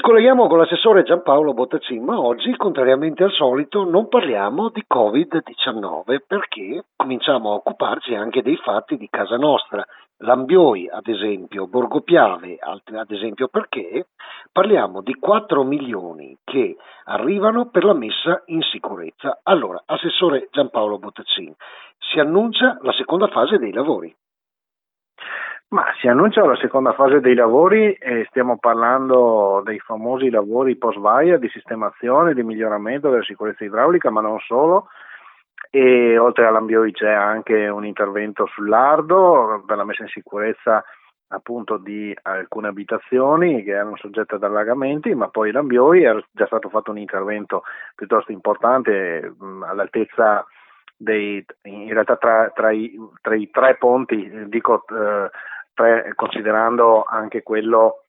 scolleghiamo con l'assessore Giampaolo Bottacin, ma oggi, contrariamente al solito, non parliamo di Covid-19 perché cominciamo a occuparci anche dei fatti di casa nostra. Lambioi, ad esempio, Borgo Piave, ad esempio, perché parliamo di 4 milioni che arrivano per la messa in sicurezza. Allora, assessore Giampaolo Bottacin, si annuncia la seconda fase dei lavori. Ma si annuncia la seconda fase dei lavori e stiamo parlando dei famosi lavori post-vaia di sistemazione, di miglioramento della sicurezza idraulica, ma non solo. E oltre all'Ambioi c'è anche un intervento sull'Ardo per la messa in sicurezza appunto di alcune abitazioni che erano soggette ad allagamenti, ma poi l'Ambioi era già stato fatto un intervento piuttosto importante all'altezza in realtà tra i tre ponti, dico considerando anche quello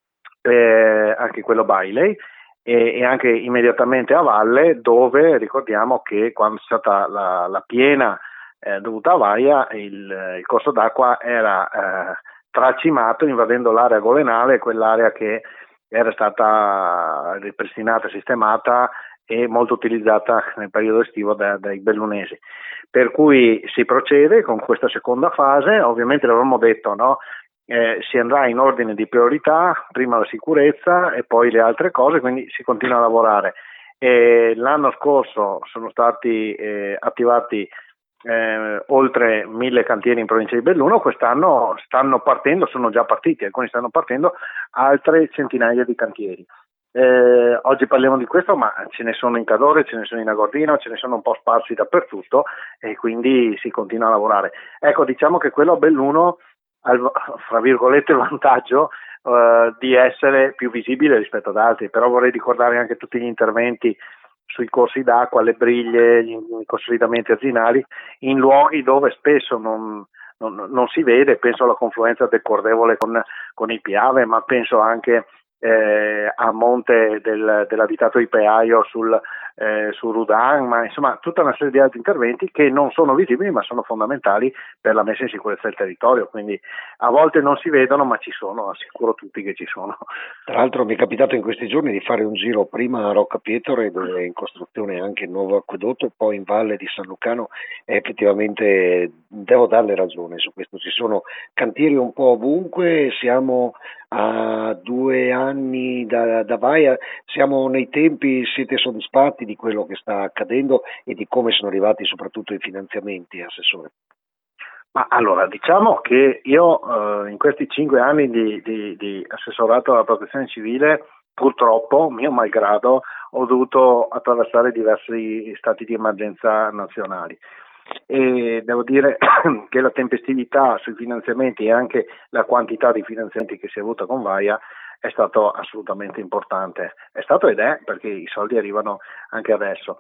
Bailey e anche immediatamente a valle, dove ricordiamo che quando c'è stata la piena dovuta a Vaia il corso d'acqua era tracimato invadendo l'area golenale, quell'area che era stata ripristinata, sistemata e molto utilizzata nel periodo estivo dai bellunesi. Per cui si procede con questa seconda fase, ovviamente l'avevamo detto, no? Si andrà in ordine di priorità, prima la sicurezza e poi le altre cose, quindi si continua a lavorare. L'anno scorso sono stati attivati oltre 1000 cantieri in provincia di Belluno, quest'anno stanno partendo, sono già partiti, alcuni stanno partendo, altre centinaia di cantieri. Oggi parliamo di questo, ma ce ne sono in Cadore, ce ne sono in Agordino, ce ne sono un po' sparsi dappertutto e quindi si continua a lavorare. Ecco, diciamo che quello a Belluno ha fra virgolette il vantaggio di essere più visibile rispetto ad altri, però vorrei ricordare anche tutti gli interventi sui corsi d'acqua, le briglie, i consolidamenti arginali in luoghi dove spesso non si vede. Penso alla confluenza del Cordevole con il Piave, ma penso anche a monte dell'abitato di Peaio su Rudan, ma insomma tutta una serie di altri interventi che non sono visibili ma sono fondamentali per la messa in sicurezza del territorio, quindi a volte non si vedono ma ci sono, assicuro tutti che ci sono. Tra l'altro mi è capitato in questi giorni di fare un giro prima a Rocca Pietore, dove è in costruzione anche il nuovo acquedotto, e poi in Valle di San Lucano, e effettivamente devo darle ragione su questo, ci sono cantieri un po' ovunque, siamo a 2 anni da Vaia, siamo nei tempi, siete soddisfatti di quello che sta accadendo e di come sono arrivati soprattutto i finanziamenti, assessore? Ma allora, diciamo che io in questi 5 anni di assessorato alla protezione civile, purtroppo, mio malgrado, ho dovuto attraversare diversi stati di emergenza nazionali e devo dire che la tempestività sui finanziamenti e anche la quantità di finanziamenti che si è avuta con Vaia è stato assolutamente importante. È stato ed è, perché i soldi arrivano anche adesso.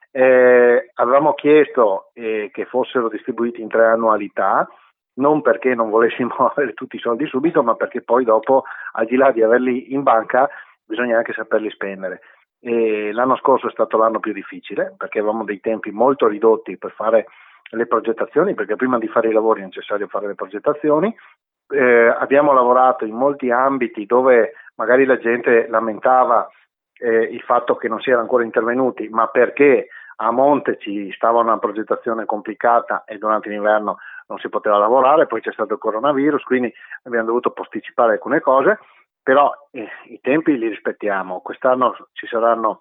Avevamo chiesto che fossero distribuiti in 3 annualità, non perché non volessimo avere tutti i soldi subito, ma perché poi dopo, al di là di averli in banca, bisogna anche saperli spendere. L'anno scorso è stato l'anno più difficile perché avevamo dei tempi molto ridotti per fare le progettazioni, perché prima di fare i lavori è necessario fare le progettazioni. Abbiamo lavorato in molti ambiti dove magari la gente lamentava il fatto che non si era ancora intervenuti, ma perché a monte ci stava una progettazione complicata e durante l'inverno non si poteva lavorare, poi c'è stato il coronavirus, quindi abbiamo dovuto posticipare alcune cose, però i tempi li rispettiamo. Quest'anno ci saranno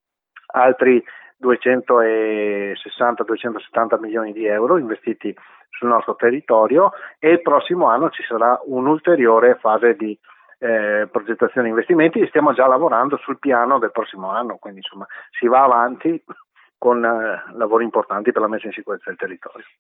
altri 260-270 milioni di euro investiti sul nostro territorio e il prossimo anno ci sarà un'ulteriore fase di progettazione e investimenti e stiamo già lavorando sul piano del prossimo anno, quindi insomma si va avanti con lavori importanti per la messa in sicurezza del territorio.